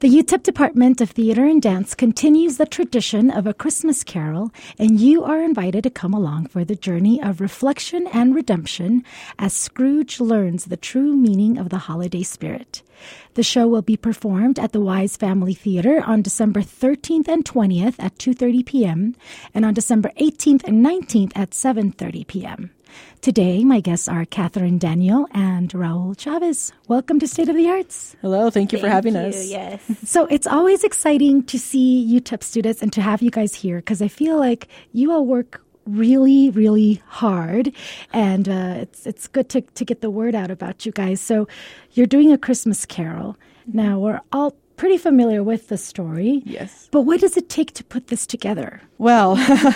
The UTEP Department of Theater and Dance continues the tradition of A Christmas Carol, and you are invited to come along for the journey of reflection and redemption as Scrooge learns the true meaning of the holiday spirit. The show will be performed at the Wise Family Theater on December 13th and 20th at 2:30 p.m. and on December 18th and 19th at 7:30 p.m. Today, my guests are Catherine Daniel and Raul Chavez. Welcome to State of the Arts. Hello, thank you for having us. Yes. So it's always exciting to see UTEP students and to have you guys here because I feel like you all work really, really hard, and it's good to get the word out about you guys. So you're doing A Christmas Carol. Now, we're all pretty familiar with the story. Yes. But what does it take to put this together? Well,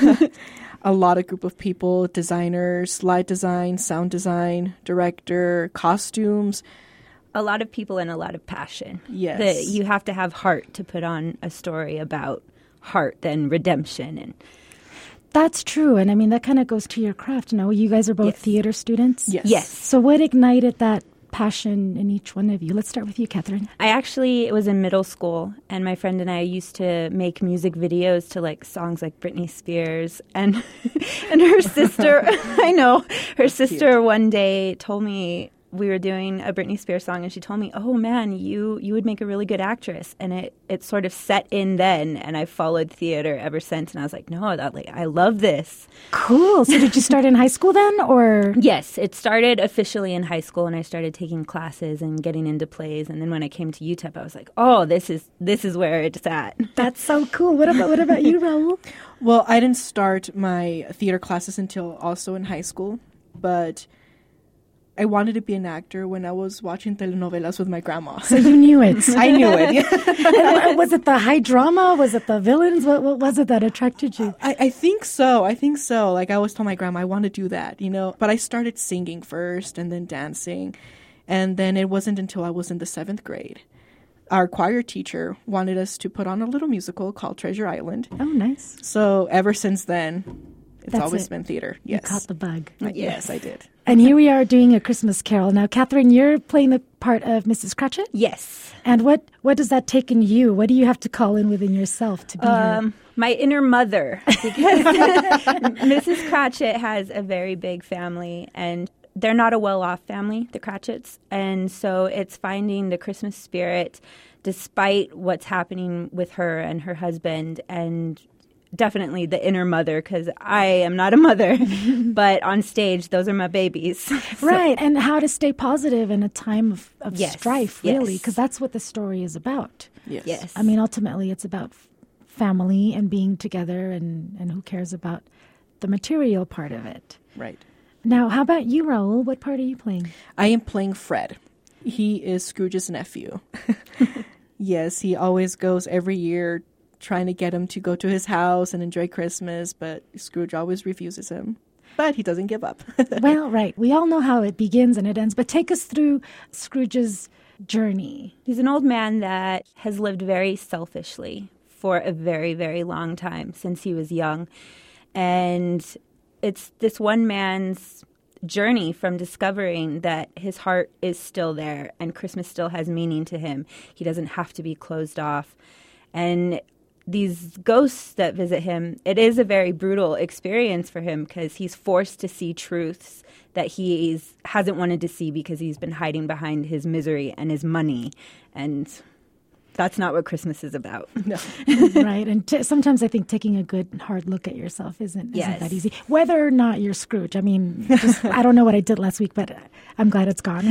a lot of group of people, designers, light design, sound design, director, costumes. A lot of people and a lot of passion. Yes. You have to have heart to put on a story about heart and redemption. And That's true. And I mean, that kind of goes to your craft. No, you guys are both Yes. theater students? Yes. So what ignited that passion in each one of you? Let's start with you, Catherine. it was in middle school, and my friend and I used to make music videos to like songs like Britney Spears, and and her sister, her sister one day told me we were doing a Britney Spears song, and she told me, "Oh man, you would make a really good actress." And it sort of set in then, and I followed theater ever since. And I was like, "No, I love this." Cool. So did you start in high school then, or? Yes, it started officially in high school, and I started taking classes and getting into plays. And then when I came to UTEP, I was like, "Oh, this is where it's at." That's so cool. What about you, Raul? Well, I didn't start my theater classes until also in high school, but I wanted to be an actor when I was watching telenovelas with my grandma. So you knew it. I knew it. Yeah. Was it the high drama? Was it the villains? What was it that attracted you? I think so. Like, I always told my grandma, I want to do that, But I started singing first and then dancing. And then it wasn't until I was in the 7th grade. Our choir teacher wanted us to put on a little musical called Treasure Island. Oh, nice. So ever since then, it's That's always it. been theater. You Yes. caught the bug. Yes, I did. And here we are doing A Christmas Carol. Now, Catherine, you're playing the part of Mrs. Cratchit? Yes. And what does that take in you? What do you have to call in within yourself to be her? My inner mother, because Mrs. Cratchit has a very big family, and they're not a well-off family, the Cratchits. And so it's finding the Christmas spirit despite what's happening with her and her husband, and definitely the inner mother, because I am not a mother, but on stage, those are my babies. So- Right. And how to stay positive in a time of Yes, strife, yes. really, because that's what the story is about. Yes. I mean, ultimately, it's about family and being together, and who cares about the material part of it. Right. Now, how about you, Raul? What part are you playing? I am playing Fred. He is Scrooge's nephew. Yes, he always goes every year trying to get him to go to his house and enjoy Christmas, but Scrooge always refuses him. But he doesn't give up. Well, right. We all know how it begins and it ends, but take us through Scrooge's journey. He's an old man that has lived very selfishly for a very, very long time, since he was young. And it's this one man's journey from discovering that his heart is still there and Christmas still has meaning to him. He doesn't have to be closed off. And these ghosts that visit him, it is a very brutal experience for him because he's forced to see truths that he hasn't wanted to see because he's been hiding behind his misery and his money. And that's not what Christmas is about. No. Right. And sometimes I think taking a good hard look at yourself isn't that easy. Whether or not you're Scrooge. I mean, I don't know what I did last week, but I'm glad it's gone.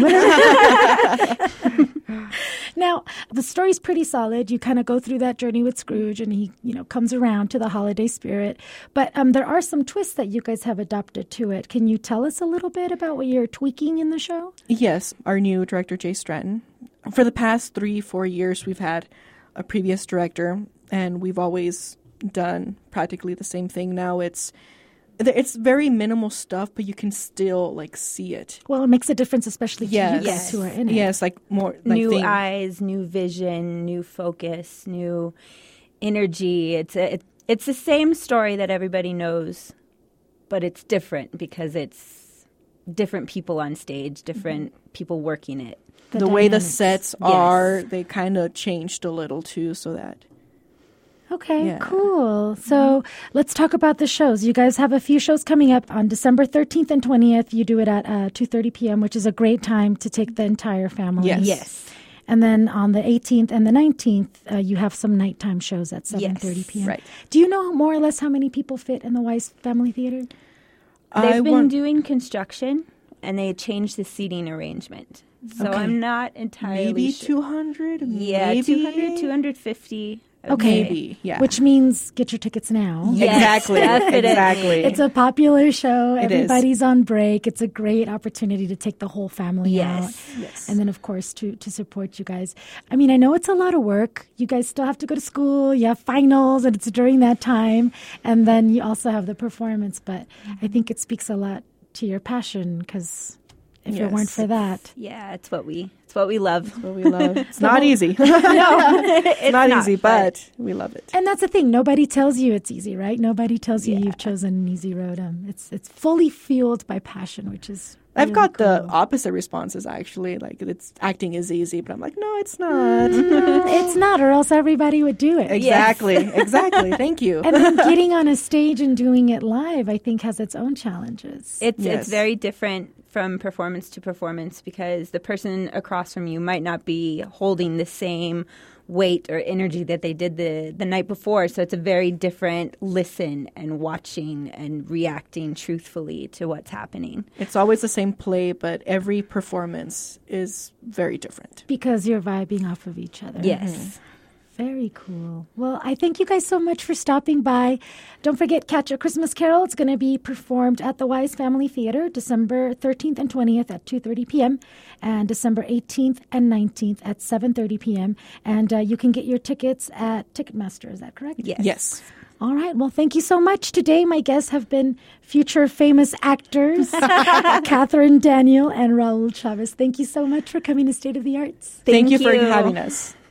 Now, the story's pretty solid. You kind of go through that journey with Scrooge, and he, comes around to the holiday spirit. But there are some twists that you guys have adopted to it. Can you tell us a little bit about what you're tweaking in the show? Yes, our new director, Jay Stratton. For the past 3-4 years, we've had a previous director, and we've always done practically the same thing. Now it's very minimal stuff, but you can still see it. Well, it makes a difference, especially to you Yes. guys who are in it. Yes, more new eyes, new vision, new focus, new energy. It's the same story that everybody knows, but it's different because it's different people on stage, different people working it. the way the dynamics. sets are, they kind of changed a little too, so that. Okay, Yeah. cool. So let's talk about the shows. You guys have a few shows coming up on December 13th and 20th. You do it at 2:30 p.m., which is a great time to take the entire family. Yes. Yes. And then on the 18th and the 19th, you have some nighttime shows at 7:30 Yes. p.m. Right. Do you know more or less how many people fit in the Wise Family Theater? They've been doing construction, and they changed the seating arrangement. So Okay. I'm not entirely maybe sure. 200. Yeah, maybe 200, 250. I would Okay. say. Maybe. Yeah. Which means get your tickets now. Yes, Exactly. definitely. Exactly. It's a popular show. It is. Everybody's on break. It's a great opportunity to take the whole family Yes. out. Yes. And then, of course, to support you guys. I mean, I know it's a lot of work. You guys still have to go to school. You have finals, and it's during that time. And then you also have the performance. But I think it speaks a lot to your passion, because if it Yes. weren't for that. Yeah, it's what we love. what we love. It's not easy. No, It's not easy, but we love it. And that's the thing. Nobody tells you it's easy, right? Nobody tells you Yeah. you've chosen an easy road. It's fully fueled by passion, which is I've really got the cool. opposite responses, actually. Like, it's acting is easy, but I'm like, no, it's not. It's not, or else everybody would do it. Exactly. Exactly. Thank you. And then getting on a stage and doing it live, I think, has its own challenges. It's Yes. very different from performance to performance because the person across from you might not be holding the same weight or energy that they did the night before. So it's a very different listen and watching and reacting truthfully to what's happening. It's always the same play, but every performance is very different. Because you're vibing off of each other. Yes. Very cool. Well, I thank you guys so much for stopping by. Don't forget, Catch a Christmas Carol. It's going to be performed at the Wise Family Theater December 13th and 20th at 2:30 p.m. and December 18th and 19th at 7:30 p.m. And you can get your tickets at Ticketmaster. Is that correct? Yes. Yes. All right. Well, thank you so much. Today, my guests have been future famous actors, Catherine Daniel and Raul Chavez. Thank you so much for coming to State of the Arts. Thank you for you. having us.